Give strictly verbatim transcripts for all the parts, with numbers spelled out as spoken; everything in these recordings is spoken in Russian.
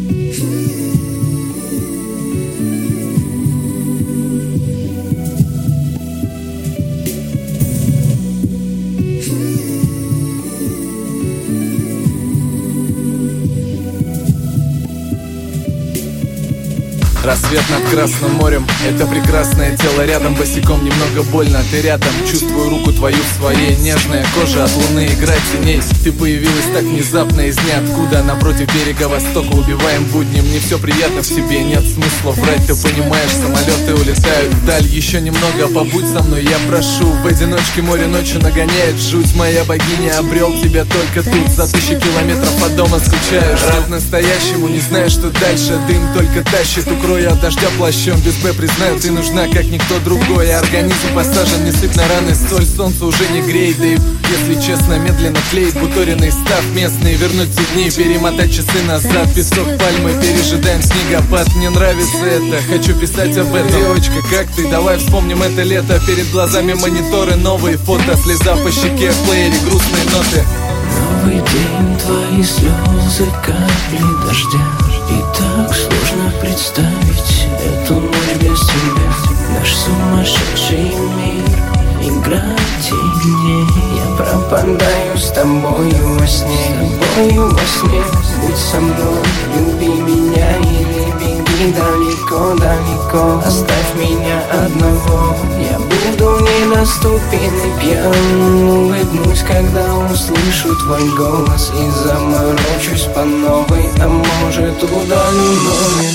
Рассвет над Красным морем, это прекрасное тело рядом, босиком немного больно, ты рядом. Чувствую руку твою в своей, нежная кожа от луны, игра теней. Ты появилась так внезапно из ниоткуда, напротив берега востока, убиваем будни. Мне все приятно в тебе, нет смысла врать, ты понимаешь, самолеты улетают вдаль. Еще немного побудь со мной, я прошу. В одиночке море ночью нагоняет жуть. Моя богиня, обрел тебя только тут. За тысячи километров от дома скучаю. Рад настоящему, не знаю, что дальше. Дым только тащит, укрой от дождя плащом. Без Б, признаю, ты нужна, как никто другой. Организм посажен, не сыпь на раны соль. Солнце уже не греет, да и, если честно, медленно клеит. Буториный став местный, вернуть те дни, перемотать часы назад. Песок пальмы, пережидаем снегопад. Мне нравится это, хочу писать об этом. Девочка, как ты? Давай вспомним это лето. Перед глазами мониторы, новые фото. Слеза по щеке, в плеере грустные ноты. Новый день, твои слезы, капли дождя. И так сложно представить эту ночь без тебя. Наш сумасшедший мир, игра теней. Я пропадаю с тобою во сне, с тобою во сне. Будь со мной, люби меня или беги далеко-далеко. Оставь меня одного, я буду недоступен и пьян. Улыбнусь, когда услышу твой голос, и заморочусь по новой, а может удалю номер.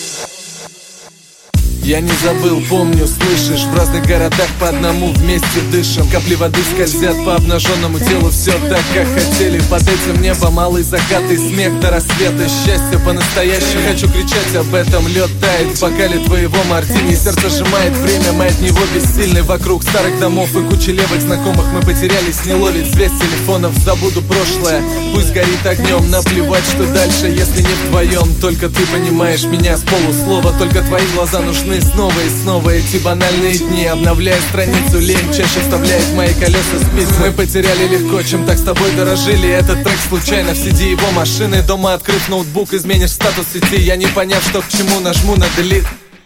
Я не забыл, помню, слышишь, в разных городах по одному вместе дышим. Капли воды скользят по обнаженному телу, все так, как хотели. Под этим небом малый закат и смех до рассвета. Счастье по-настоящему, хочу кричать об этом. Лед тает в бокале твоего мартини. Сердце сжимает время, мы от него бессильны. Вокруг старых домов и кучи левых знакомых мы потерялись, не ловит связь телефонов. Забуду прошлое, пусть горит огнем. Наплевать, что дальше, если не вдвоем. Только ты понимаешь меня с полуслова, только твои глаза нужны. Снова и снова эти банальные дни, обновляя страницу, лень чаще вставляет мои колеса спицы. Мы потеряли легко, чем так с тобой дорожили. Этот трек случайно в си ди его машины. Дома открыв ноутбук, изменишь статус сети. Я не поняв, что к чему, нажму на delete.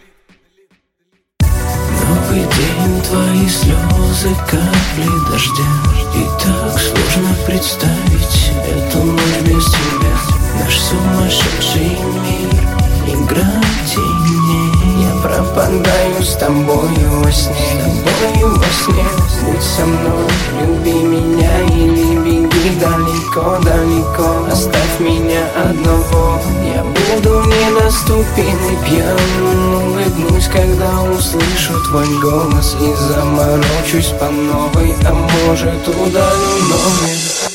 Новый день, твои слезы, капли дождя. И так сложно представить эту ночь без тебя. Наш сумасшедший мир, игра теней. Я пропадаю с тобою во сне, с тобою во сне. Будь со мной, люби меня или беги далеко-далеко. Оставь меня одного, я буду недоступен и пьян. Улыбнусь, когда услышу твой голос, и заморочусь по новой, а может удалю номер.